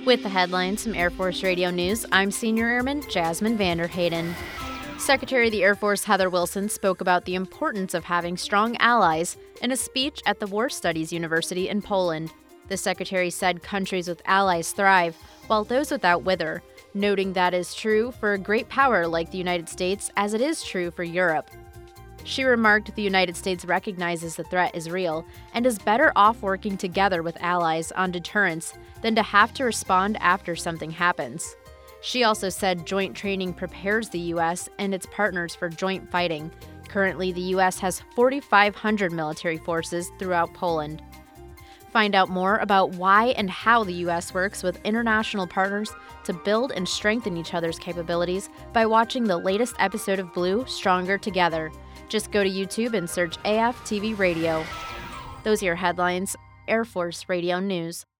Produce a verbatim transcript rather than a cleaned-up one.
With the headlines from Air Force Radio News, I'm Senior Airman Jasmine Vanderhayden. Secretary of the Air Force Heather Wilson spoke about the importance of having strong allies in a speech at the War Studies University in Poland. The Secretary said countries with allies thrive, while those without wither, noting that is true for a great power like the United States as it is true for Europe. She remarked the United States recognizes the threat is real and is better off working together with allies on deterrence than to have to respond after something happens. She also said joint training prepares the U S and its partners for joint fighting. Currently, the U S has forty-five hundred military forces throughout Poland. Find out more about why and how the U S works with international partners to build and strengthen each other's capabilities by watching the latest episode of Blue, Stronger Together. Just go to YouTube and search A F T V Radio. Those are your headlines, Air Force Radio News.